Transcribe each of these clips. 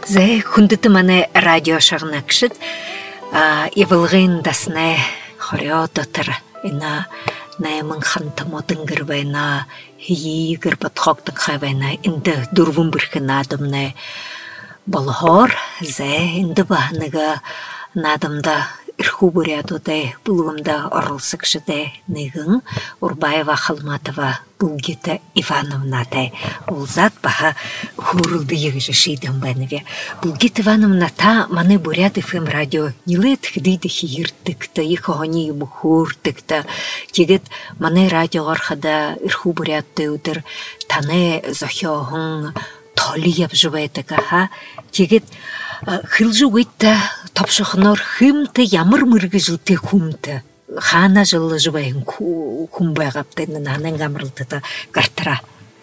Зэ хүндэт маны радио шагнакшид ивэлгын дасне хорё дотор ина найман хантамодын гэрвэна хии гэр батхогдық хайвэна инда дурвун бүрхэн надамне болхор зэ инда бахнага надамда ирхубурядуде булгымда орылсыкшыде нэгэн Урбаева Халматова Булгита Ивановнате улзат баха хурулды егжи шийден бэнве. Булгита Ивановна та маны буряд ФМ радио нилет хидиды хиирдыкта, ихони бухурдыкта. Тегет маны радио архада ирхубурядды удыр таны зохёхын толи ябжывайтыка ха. Тегет хилжу гитта топшохнор хымты ямар мыргыжылты хумты. Хана жылы жыбайын хумбайгапты нанан гамрылтыта гартыра.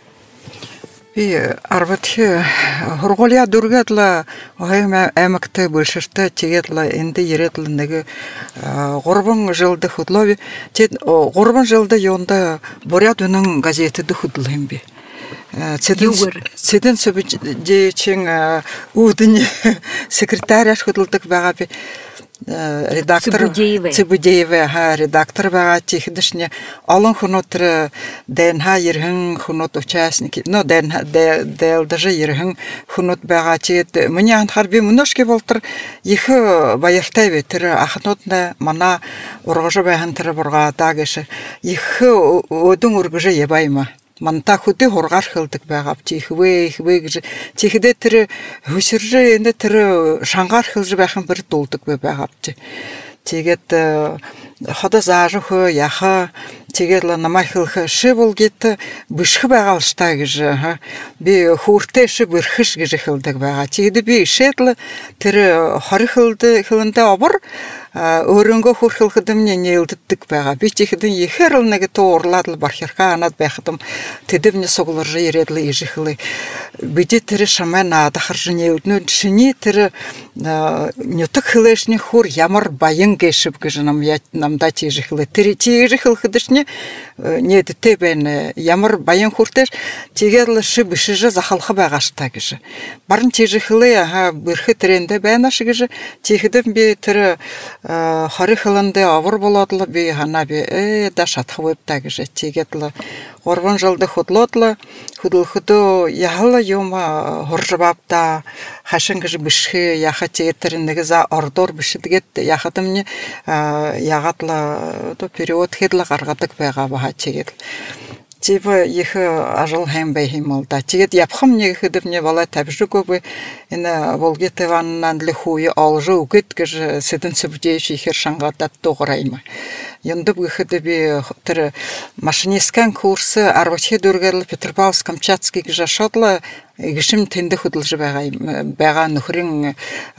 Би арватхи хурголя дургатла ойма эмакты бөлшөртө тегетла энди еретла неге 3 жылды худлови тет 3 жылды йонда бурят үнэн газеты худлым би. Цэдэн сөбүжээчин үүдэн секретаряш худалдаг байгаа би редактор Цыбудеева редактор байгаа чихдэшне олон хүнөтөр ДНХ ерхэн хүнөт участники но ДНХ даже ерхэн хүнөт байгаа чигэд миний анхаар би мөнөшгэ болтор их баяртай битэр ахнуудна мана ургаж байхан тэр бургаадаа гэш их өдөн үргэж ябайма манта хөдөө хургаар хилдэг байгаа чи ихвэ гэж чихдэ тэр хөсөржээ энэ тэр шангаар хилж байхын бэр дуулдаг байгаа чи тэгээд ходо заажхөө яха тэгээд намайг хилх шивулгит бишх байгаа улстай гэж би хүүртэй шиг бэрхэш гэж хилдэг байгаа чигэд би шэдл тэр хорихылдэ обор өөрөнгөө хүрхэлхэд миний нээлддэг байгаа. Би чихдэн ихээр л нэг туурлаад л бархирхаа анаад байхдам тэдэвний суглар ирээд л ижихлээ. Бид тэр шамаа наадахарж нээлднүүд шиний тэр нютг хлэшний хүр ямар баян гэшв гэж намдаа чижихлээ. Тэр чижихлэхэдэрчний нэдтэй байна. Ямар баян хүртэр тэгээд л шиб бишж захалх байгаа штаа гэж. Барн чижихлээ бэрхэ трендэ байна шиг гэж чихдэм би тэр хорихландэ авар болодло би хана би да шатхвэбта гэж чигэдло 3 жылды худлоодло хөдөлхөдөө яхала юм хоржбапта хашин гэж бишхэ яха чигэтэр нэг за ордор бишдэгэт яхадымны ягадло то период хэдла гаргадаг байгаа баха чигэл Типа их ажил хэмбэй хэмэлдэ. Тэгээд явхам нэг хэдвний бала тавьжгүй энэ Булгита Ивановна лихуй олжу гэт гэж сэдэн сэбдэж ихэр шангадад дуурайма. Яндып гэхэд би тэр машинисткан курс 10 дөргөл Петропавловск-Камчатский гэж шодлоо гişim тэнд хөдөлж байгаа нөхрийн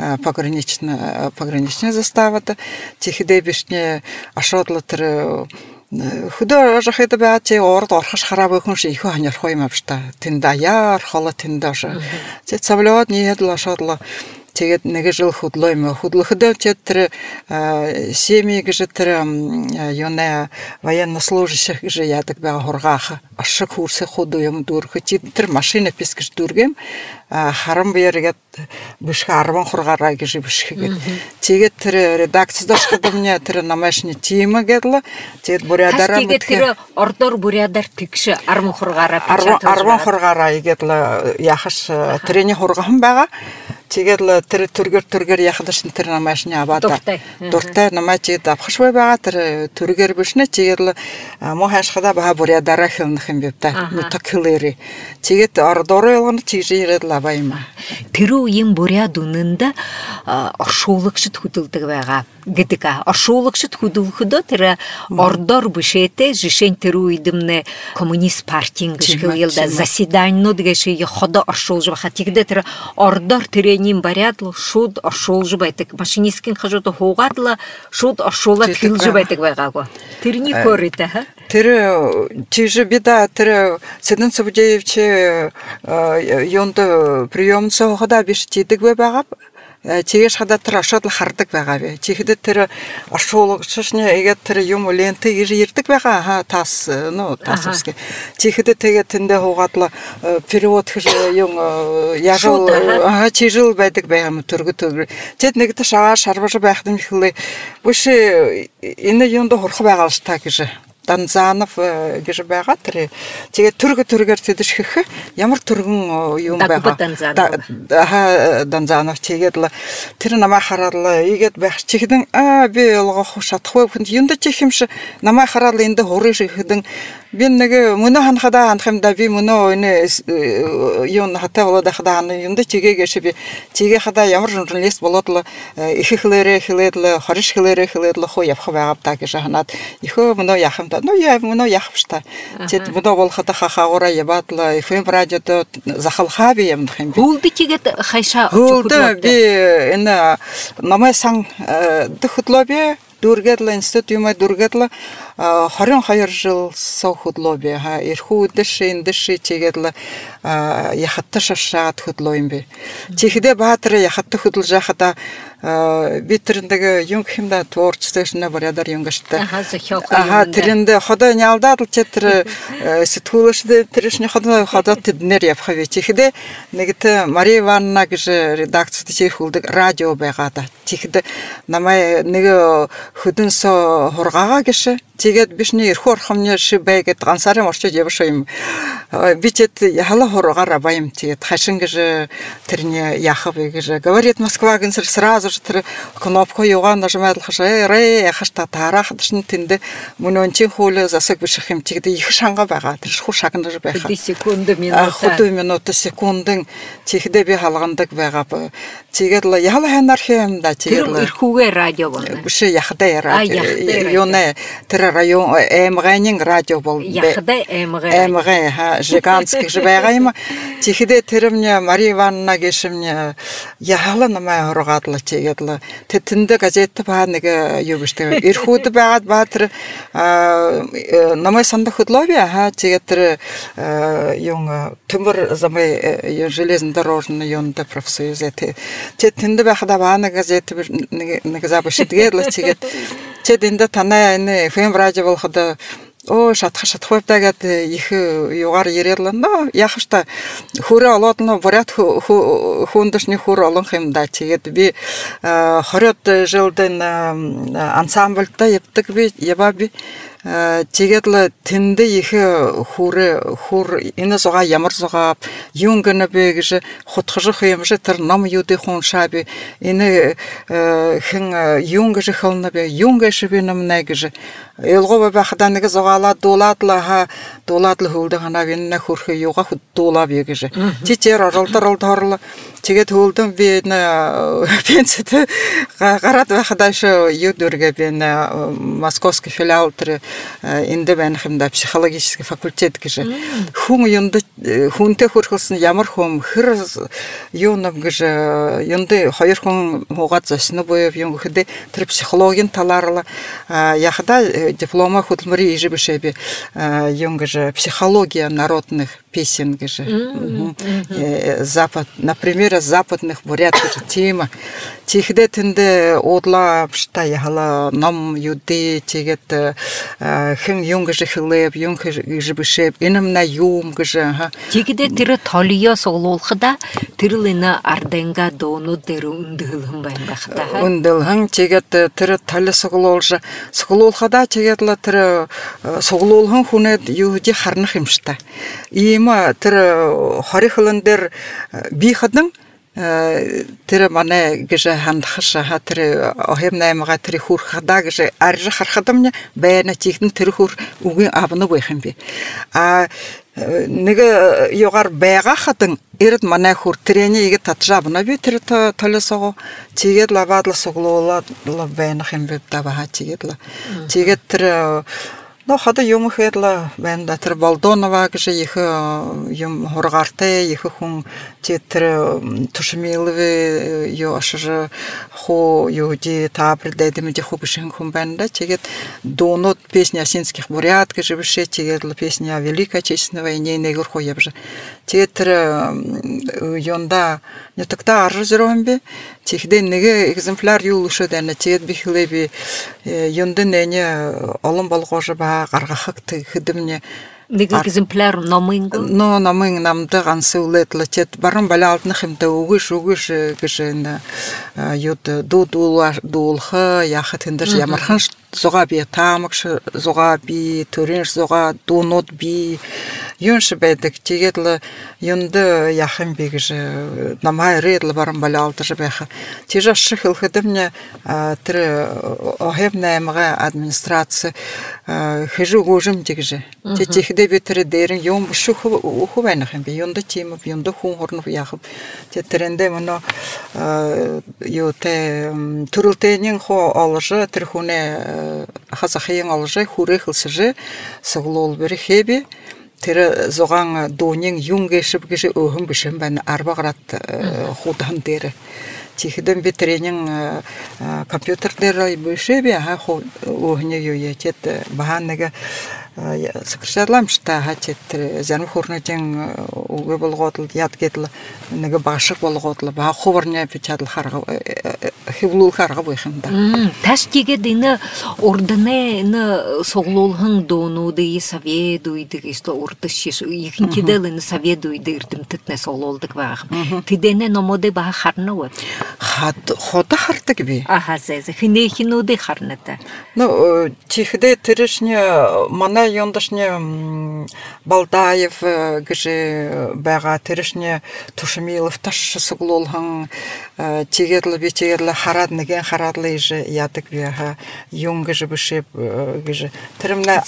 пограничная заставата чихдэ бишне ашодлоо тэр Худо жахэдэ баачи орд орхош хараа хүн шиг их ханярх юм авшта. Тэнд аяар холо тэнд аш. Тэ цавлоод ниэдл ашодлоо. Тэгээд нэг жил хөдлөө юм. Хөдлөхөдөө ч тэр семьи гэж тэр юуна военнослужащих гэж яадаг байгаа хургаах. Ашиг хүрсэ худ юм дүүрхэ чи тэр машина пис гэж дүүргэм. Харам бэргээд биш 10 хургаараа гэж бишгээд. Тэгээд тэр редакцид ашигдмня тэр намашны тим гэдэл. Тэгээд бурядараа тэгээд тэр ордор бурядар тэгш 10 хургаараа 10 хургаараа гэдэл яхаш тэрний хургахан байгаа. Тэгээд тэр түргэр яхадаш тэр намашны аваад дуртай намайг давхшгүй байгаа тэр түргэр бишнэ тэгээд мо хашхада баа бурядараа хэлнэх юм бэ та нутагхлэри тэгээд ордороо ялгана чиж ирээд лавайма тэр үеийн буряд үнэндээ оршуулагчд хөдөлдөг байгаа гэдэг оршуулагчд хөдөлгөдөө тэр ордор бишээтэй жишээ тэр үедэмнэ коммунист партийн гişгэлдэ заседаниуд гэшээ ходо оршуулж байгаа тэгээд тэр ордор тэрэнийн барядлуу шууд оршуулж байдаг машинисткийн хажууд хуугаадла шууд оршуулаад хэлж байдаг байгаагүй тэрний көрөдөө тэр чиж бида тэр Сэдэн Цыбудеевч юунд приёмцоо хода биш тийдэг байгаа чигэж хада тэр ошоод хардаг байгаа бай. Чихэд тэр оршуулагчны эгээд тэр юм лентэй ирдэг байгаа. Тас үсгэ. Чихэд тэгээд тэндээ хуугаад л период юм яжал чижил байдаг байгаа төргөд. Тэд нэг тэ шарваш байх юм хэлээ. Бүш энэ юмд хурх байгаа л та гэж. Данзанов гэж байгаа тэр. Тэгээд төргөөр тэдэшгэх ямар төргөн юм байгаа. Данзанов тэгээд л тэр намаа хараад ийгээд байх чихдэн би олгох шатахгүй хүнд юунд чих юмш намаа хараад энд хурын шихэдэн би нэг мөнө ханахада ханахымда би мөнө энэ юун хатаа болоод хада юунд чигээгээш би чигээ хада ямар журналист болоод л их хэлээрээ хэлээд л хориш хэлээрээ хэлээд л хуу явах байгаа та гэж ханаад ихөө мөнө яхамда я мөнө яхвшта тэд мөнө болоход хахаагаараа яваад л FM радиод захалхаа би юм хэм би хөлд чигээд хайшаа хөлд би энэ намайг сан дөхлөө би Дүргэдл институт юм дүргэдл 22 жил хөдлөө би эрхүү үдэш эндэж чигэдл яхатта шашаад хөдлөө юм би. Чихдэ баатар яхатта хөдлөж яхада би тэрндэг юм хэмдэ творчествоны барьядар юм гаштай. Тэрэндээ ходоо нялдаад л тэр сэтгүүлчдээ тэршний ходоо тэднэр явах вэ. Чихдэ нэгт Мария Ивановна гэж редакцид чихүүлдэг радио байгаа да. Чихдэ намайг нэг хөдөнсө хургаага гэж тэгээд бишний эрхүү орхомны шибэ гэд гансарын орчод явш юм бичэд яхала хургаараа баям тэгээд хашин гэж тэрний яхав гэж говорит Москва гэн сразу тэр кнопку юугаа нажимаад яхашта тарахдшин тэнд мөнөнчийн хууль засаг бишх юм тэгээд их шанга байгаа тэр хуу шагнаж байхаа 10 секунд минут секундын чихдэ би халгандаг байгаа тэгээд л яхала ханаар юм да тэгээд эрхүүгээ радио болно биш яхада радио юунэ тэр район эмгэнийн радио бол яхада эмгэн жиганский же байгаа юм чихдэ тэр мне Мария Ивановна гэшмне яхала намайг хургаадла тэгээд л тэнд газет ба нэг юу биштэй эрхүүд байгаад ба тэр намайг сандах хөдлөө тэгээд тэр юм төмөр замай железнодорожный юунда профсоюз тэнд байхада ба нэг газет нэг забшидгээд л тэгээд тэд энд танай энэ FM радио болоход шатхавтагаад их югаар ярилна яхавта хөрөө олоод нь бурят хүндшний хөр олон юм да тэгээд би 20 жилдэн ансамбльта явдаг би ява би тэгээд л тэнд их хүр энэ зугаа ямар зугаа юун гэнэ бэ гэж хутгах юм шиг тэр ном юуды хуншаа би энэ хэн юун гэж хэлнэ би юун гэж би намнаа гэж элгоо байхад нэг зугаалаа дуулаад л хөвлөд ханаа энэ хөрх юугаа дуулаа би гэж чичээр оролдол тэгээд хөвлөдөн би энэ пенсэт гараад байхад шүү юу дүргээ би энэ московский филиал тэр энд байх юм да психологический факультет гэж хүн юунд хүнтэй хөрхөлсөн ямар хүм хэр юу нэг гэж юунд хоёр хүн хуугаад зосно буюу юм гэхэд тэр психологийн талаар яхада диплома хөдөлмөрийн ижибшээ би юм гэж психология народных песен гэж запад например западных бурят гэж тема чихдэ тэнд уудлаа бишта яхала ном юдэ тэгээд хэн юм гэж хэлэв юм гэж бишээ энэмна юм гэж чихдэ тэр толио суглуулхада тэр л энэ арденга доонууд дээр өндөөлөн байна бахта өндөөлөн тэгээд тэр толио суглуулхада тэгээд л тэр суглуулхан хүнэд юу гэж харнах юм шта ийм тэр хорихлон дээр би хадан тэр манай гэж хандхаш тэр охэм наймага тэр хүр хадаа гэж арж харахад мне байна чихэн тэр хүр үгийн авна байх юм би нэг югаар байгаа хатан эрд манай хүр тэрэний игэ татжаабна би тэр толосоо чигээд лаваад л суглуулаад л байна юм би та баа чигээд л чигээд тэр хада юм хэрла бэнда тэр Болдонова гэж их юм хургаартай их хүн тэр тушмилвэ юу ашиж хоо юуди таапрдэ дэмж хөө бишэн хүн бэнда чигээд доонод песня осинских бурят гэж бишээ чигээд л песня Великой Отечественной войне нэгэр хоо явж чигээд тэр юнда Ятакта аржы жүрөмбе. Тихде неге экземпляр юлушы дәне тиет бихлеби юнды нене алым балгожы ба гаргахыкты хидимне. Неге экземпляр номинго? Но номин намды гансы улетлы тет барын бала алтны химте угыш гышында ют дулхы яхы тендеш ямархан зога би тамыкш зога би төренш зога дунот би юншы бәдік тегетлі юнды яхын бегіжі намай редлі барын бала алтыжы бәхі тежа шықыл хыдымне тірі охебнаймыға администрация хыжы ғожым дегіжі тетехіде бетірі дерін юн бұшы ұху бәніхін бе юнды теміп юнды хуң ғырнып яхып тетірінде мұны түрілтенің хо алыжы түрхуне хазахайын алыжы хуры қылсыжы сығылол бірі хебе Тері зоған донен юнгешіп кеші өғым бішім бәні арбағырат худан дері. Тихіден бетеренің компьютерлері бөші бе өғіне өйе тет бағанығы сықыршадыламшыта тет зәнім қорнатен өге болғатыл, яд кетілі, неге башық болғатылы, баға қобырне печадыл хиблул қарға бойқында. Тәш теге дейіні ордыны соғлолғын донуды саведуйды, ордыс шеш, екінкеділіні саведуйды үрдім тітіне соғлолдық бағым. Тедені номоды баға қарны өт? Хода қарды кебе. Аха, зәзі, хінейхінуды қарныды? Тихіде түрішіне мана yoндашне Балдаев гыжы бага теришне Тушемилов ташы суглолхан тегерлі харадныген харадлы же ятык бяга юнгыжы бышеп гыжы тиримне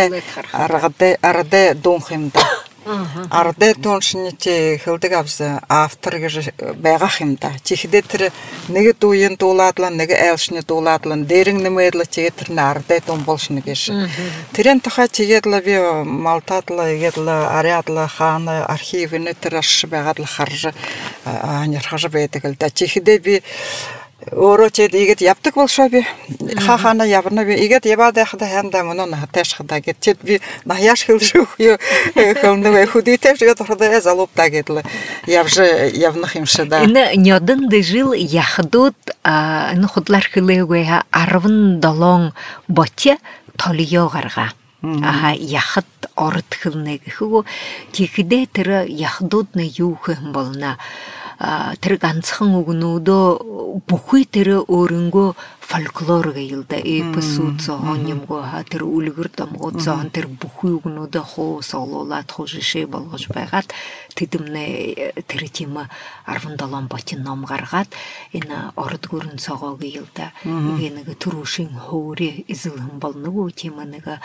арде донхимда арде доншните хилдыгабзы автор гыжы бага химда тихиде тири неге туйын туладлан неге элшне туладлан дерин немедле тегетирне арде дон болшны гыжы тирен таха тегерлі бе малтатлы егерлі арядлы ханы архивіні тирашы бағадлы қаржы анерхажы бәйтігілді тихиде бе Орочет игет яптык болша бе хахана ябына бе игет ябады хада ханда мұнын тәш хада кетчет бе наяш хилжу хүйі кылны бе худи тәш гет хада залоп та кетлі явны химшы да Ины нёдын дыжил яхдут ины худлар хилы гуя арвын долон ботя толиё гарга Аха яхат орыт хилнеги ху тихиде тыра яхдут на юхым болна тыр ганцхан угнудо бухуй тыры орынго фольклорга йылда эпосуд зооннямго тыр үлгүр тамго зоон тыр бухуй угнудо хо сололат хожише болгож байгат тидимне тиритима арвындалан батин намгаргат ина орыт гурын согого йылда генеге турушин хоре изылым болнуго теманыга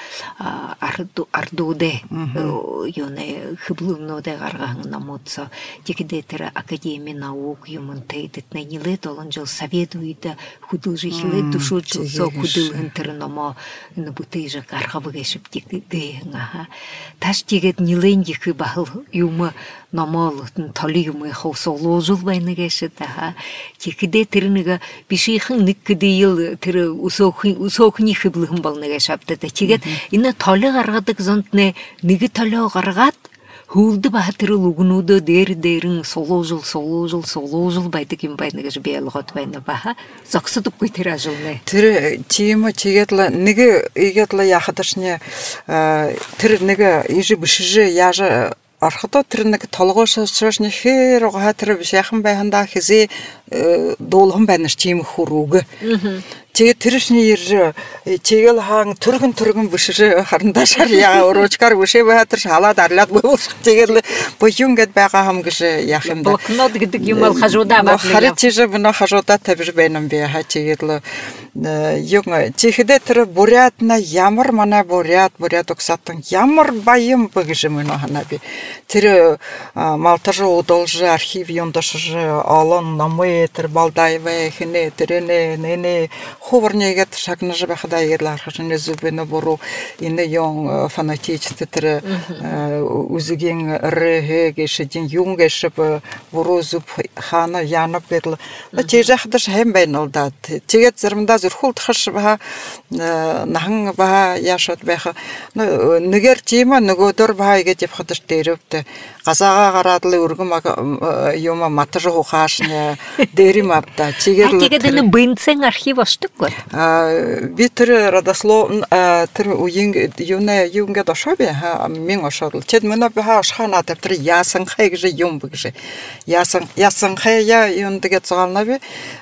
ардуде йоне хыблымноде гарган намутса тикиде тыр академия наук юмынтай дитнениле толонжол советуйда худылжи хиле душучу со худылгын тырыномо набутыжа кархабыгешип тикгыйга таш тигет ниленди хыбал юма номол толи юма хосоложул байнагешита тикиде тырыныга бишихин никкидил тыры усохни хыблыгын балнагешапта тигет ина толи гаргадык зонтне ниги толи гаргат Хулды бахатыры лугнуды дерин соложыл байды кем байныгы жбеялғат байны баха зақсыдып көйтері жылны. Тірі тиемі тегетлі неге егетлі яқыдышне тірі неге ежі бүшіжі яжы архыто тірінігі толғышы шырышны хер оға тірі бішяқын байғанда хезе долғын байныш тиемі хуруғы. Теге тиришни ержі, тегел хаң түргін бүшірі қарындашар яға орочкар бүше бәтір шала дарлят болшық тегерлі бұйюнгет бәға хам кіші яқында. Блокнот гідік юмал хажуда бәтлі. Харит тежі бұна хажуда тәбір бәйнім бәға тегерлі. Тегеде түрі бурятна ямыр мана бурят оқсаттың ямыр байым бұгыжы мұны хана бе. Тірі малтажы удолжы архив юндашыжы алын намы етір балдайвай хіне тірене нене ховарнеget шагнажа бахада егедлар хашны зубена бору инне ён фанатичте тэр үзген реге шидин юнгешп бору зуб хана янап гэдл чижахдаш хэм байнолдат тэгээд зэрмдаа зөрхүүлт хаш ба нахан ба яшат баха нэгэр чима нөгөөдөр ба гэж явхадаш дээрвт газаага гараадлы өргөм юма матаж ухаашны дэри мапта тэгээд энэ бинцэн архив оштоггүй би тэр радослов тэр уин юнгэ дошобе мен ошол чед мына ба ашхана тэр яасан хай гэж юм гэж яасан хая юндэгэ цаалнаби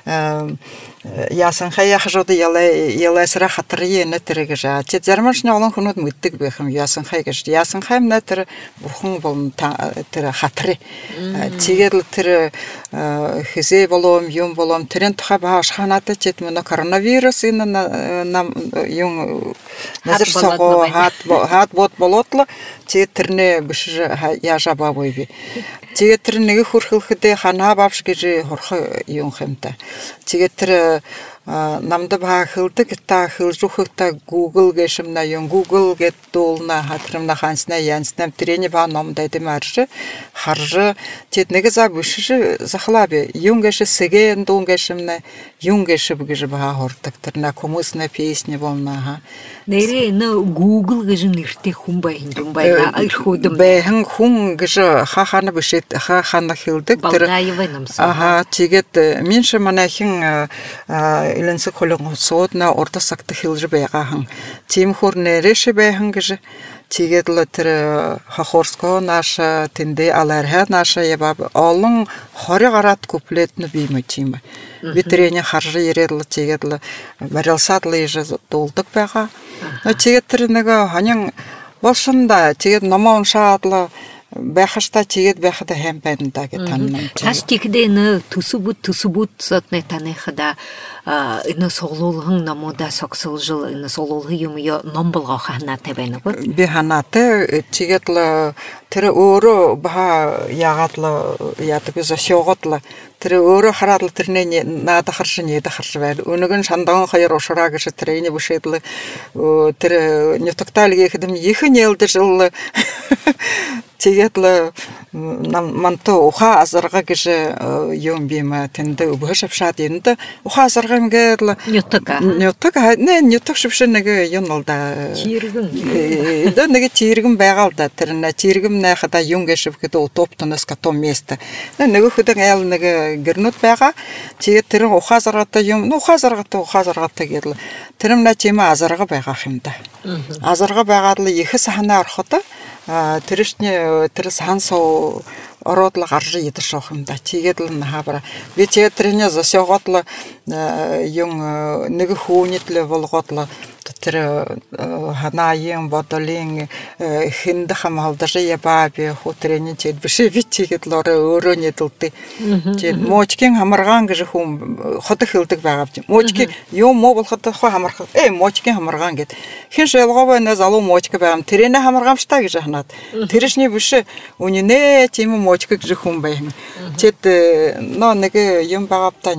яасан хая хажууд яласра хатрие нэтрэгэж чи зармашны олон хүмүүс мэддэг байх юм яасан хай гэж яасан хай нэтэр бурхан бол тэр хатры тэгээд тэр хэзээ болом юм болом тэрэн тухай бааш ханаатай чид мөн коронавирус энэ нам юм назар сого хат бот болотло чи тэрнэ биш яажа бабой би тэгээд тэр нэг хөрхөлхөдөө ханаа бавш гэж хорхо юм хэмтэй тэгээд тэр намда ба хылдаг та хылжухта Google гэшмна юм Google гэд дуулна хатрамна хансна янснам тэрэни ба номдай дэмарж харж тэд нэг за биш захлаби юм гэш сэгэ дун гэшмна юм гэш гэж ба хордог тэрна хүмүүсна песни болна нэрэ нэ Google гэж нэртэй хүн байна ирхүүдэн бэхэн хүн гэж хахана биш хахана хылдаг тэр тэгээд минш манайхин Иленсэ холон суудна урдасагт хэлж байгаахан тийм хөр нэрэш байхан гэж тэгээд л тэр хахорско наша тэндэ аларха наша яба олон 20 гараад куплетны биймэ тийм би тэрний харж ирээд л тэгээд л барилсадлаа иж дуулдаг байгаа тэгээд тэр нэг ханин болшонда тэгээд номоо уншаад л байхаштай тэгээд байхад хэм байна да гэж танна. Таш тэгдэ нэ төсөбүт сотны таныхада энэ соглуулгын номода согсолжил энэ соглуулгын юм ном болгоо ханаатай байна уу? Би ханаатай тэгээд л тэр өөрөө ба яагаад л яадаг вэ шоогод л тэр өөрөө хараад л тэрний наада харш байл. Өнөг нь шандан хоёр ушраа гэж тэрний бишэдл тэр нютакталгийн хэдэм ихэн ялдаж л тэгээд л манто уха азарга гэж юм бима тэнд өгөөшвшаад энд уха азарга ингээд л нютаг нютаг швшин нэг юм бол да чиргэн нэг чиргэн байгаа л да тэр чиргэн найхада юм гэшв гэдэг утоптоноос катом место нэг хөдөн айл нэг гэрнүүд байгаа тэгээд тэр уха азаргатай юм уха заргатай гэдэл тэр нь чима азарга байгаа юм да азарга байгаад л их сахнаа ороход тэршний тэр сансоо ороод л гарж идэж шоох юм да. Тэгээд л хабра. Би тэрний зөсөөгод л юм нэг хүүнийт л болгоод л тэр ханааян бодолын хинд хамаалдаж яба би хөтрэний чид биш би чигэд л өөрөө нэдэлтэй. Тэгээд мочкин хамаргаан гэж хүм хот хэлдэг байгаа юм. Мочки юм муу болоход хамарх. Мочкин хамаргаан гэд. Хин шэлгоо байна залуу мочки байгаа. Тэрэнэ хамаргаамштай гэж ханаад. Тэршний биш үнэнэ тийм мочки гэж хүм байна. Чид нөө нэг юм байгаа та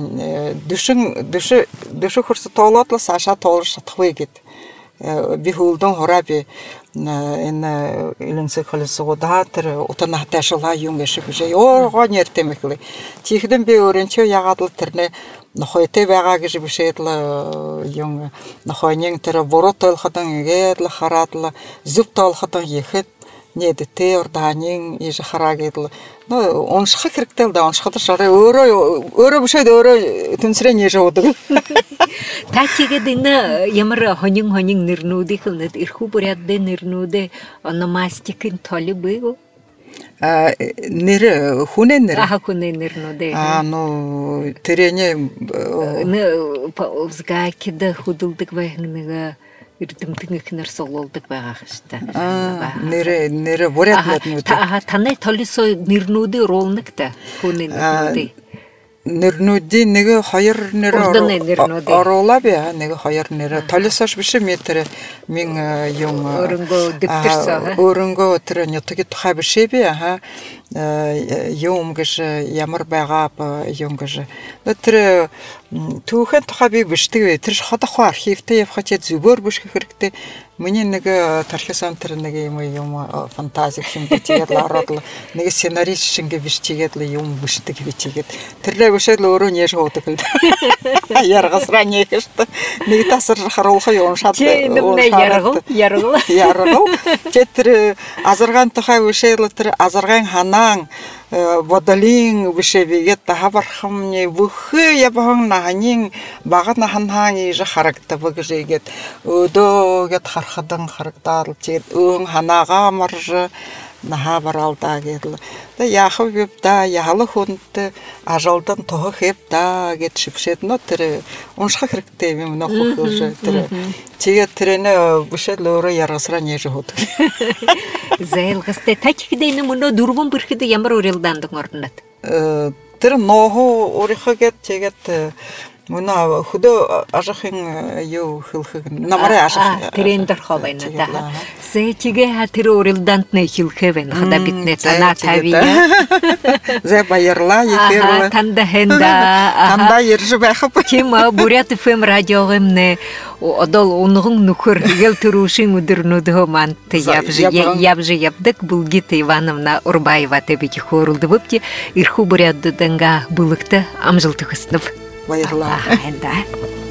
дөш хурс тоолоод л саша тоолж чадахгүй гэд. Би хөлдөн хурааби энэ Иленсэ холсогоо тэр утанаатай шулаа юм гэшиг биш ёо нэртэй мэхлээ. Чихдэн би өөрөнчөө ягаад л тэрнэ нохойтэй байгаа гэж бишээд л юм нохойнын тэр буруу тоолоход ингээд л хараад л зүв тоолоход ихэд нэдтэй урдаанын иж хараагээд л унших хэрэгтэй л да уншихад шараа өөрөө бишээд өөрөө түнсрээ нээж уудаг. Та тэгээд энэ ямар хонин нэрнүүдийн хөвнөд эрхүү бүряддэ нэрнүүдэ ономастикын толи бэйгүү? Нэр хүнээ нэр. Хүнээ нэрнүүдэ. Тэрэний взгайкэдэ хөдөлдөг байхын нэг эрдэмтэн ихнэр соглуулдаг байгаа хэвчээ. Нэр бүряднууд. Таны толисо нэрнүүдийн ролногтой хүнээ нэрнүүдээ. нэрнүүдийн нэг хоёр нэр оруулаа би нэг хоёр нэр толисош биш метр мин юм өрөнгөө тэр нютгийн тухай биш би юм гэж ямар байгаа юм гэж тэр түүхэн тухай би бишдэг вэ тэр ходохоо архивтэй явах чи зүгээр биш хэрэгтэй миний нэг тархисан тэр нэг юм фантазик шингээ тэгээд ороод нэг сценарий шингээ биш чигээд юм бишдэг би чигээд тэр бишэл өөрөө нэж хуудаг л яргасраа нэгэж нэг тасар харуулах юм шат яргал тэр азаргаан тухай бишэл тэр азаргаан ханаан водолин бишэвигэт хавархамны бүхэ ябхан наханин багат наханхан иж харагдав гэжэгэт өдөөгэт харахадан харагдаад чигэд өн ханаага марж нахабаралдаа гэдэл тэ яхав да яхал хүнт ажалдан тохеп да гэд шипшэд но тэр унших хэрэгтэй юм нөх хөөж тэр чигээ тэрнэ бишэл өөрөө яргасраа нэж хөөдөг зэлгэстэй тачигдэн мөнө дөрвөн бүрхэд ямар урилдаандаг орнод тэр нохо өөрийнхөө гэд чигээд мөнө хөдөө ажихын юу хэлхэг намараа ажих тэрэн дөрхөө байна да сэчигээ тэр урилдаанд нэ хэлхээ байна хада битнэ танаа тавия зэ баярлаа ихэр танда хэнда ирж байх тийм Бурят FM радиогэмнэ одол унгон нөхөр гэл төрүшин өдөрнөдөө мант явдаг Булгит Ивановна Урбаева тэбики хөөрөлдөбти ирхүү Бурят дэнга бүлэгтэ амжилт хүснэв баярлалаа.